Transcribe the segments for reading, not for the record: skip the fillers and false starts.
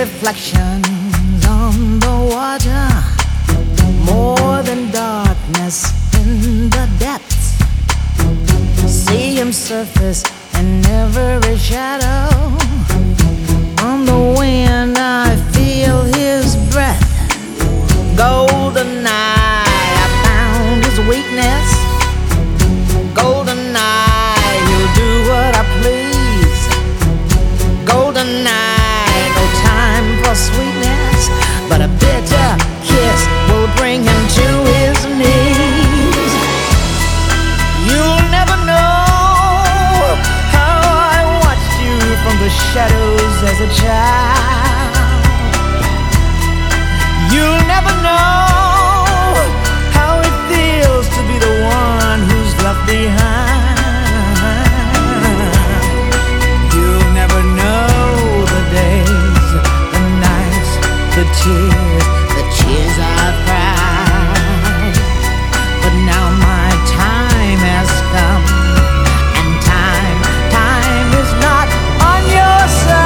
reflections on the water, more than darkness in the depths. See him surface in every shadow. On the wind I feel his breath. Golden eye, I found his weakness. Golden eye, he'll do what I please. Golden eye, no time for sweetness, but a bitter kiss will bring him to his knees. You'll never know how I watched you from the shadows as a child. You'll never know how it feels to be the one who's left behind. You'll never know the days, the nights, the tears I've cried. But now my time has come, and time is not on your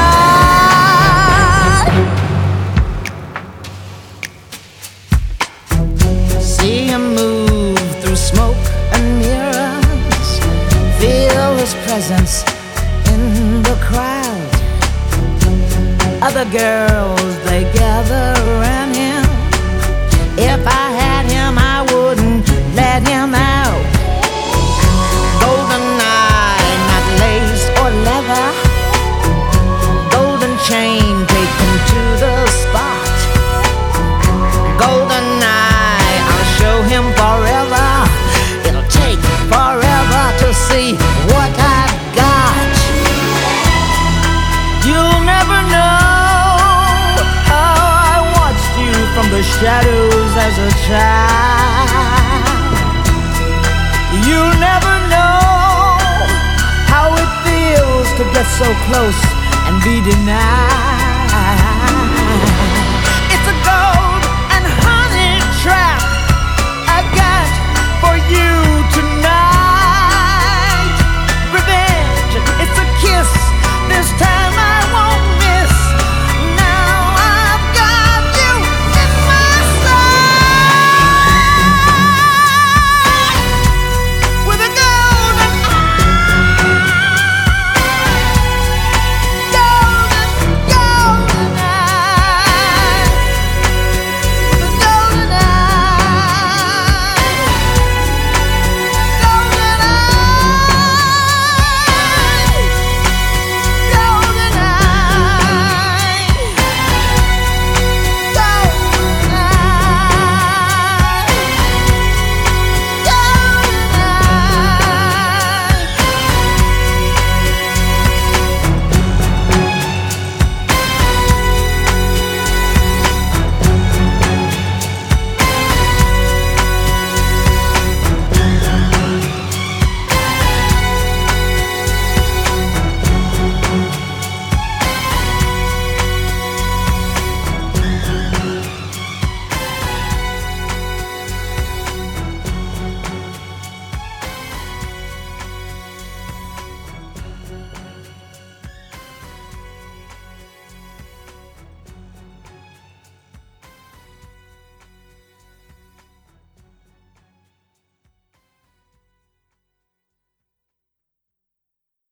side. See him move through smoke and mirrors, feel his presence in the crowd. Other girls, they gather around him. If I had him, I wouldn't let him out. Golden eye, not lace or leather. Golden chain, take him to the spot. Golden eye, I'll show him forever. It'll take forever to see what I've got. You'll never know how I watched you from the shadows as a child. You'll never know how it feels to get so close and be denied.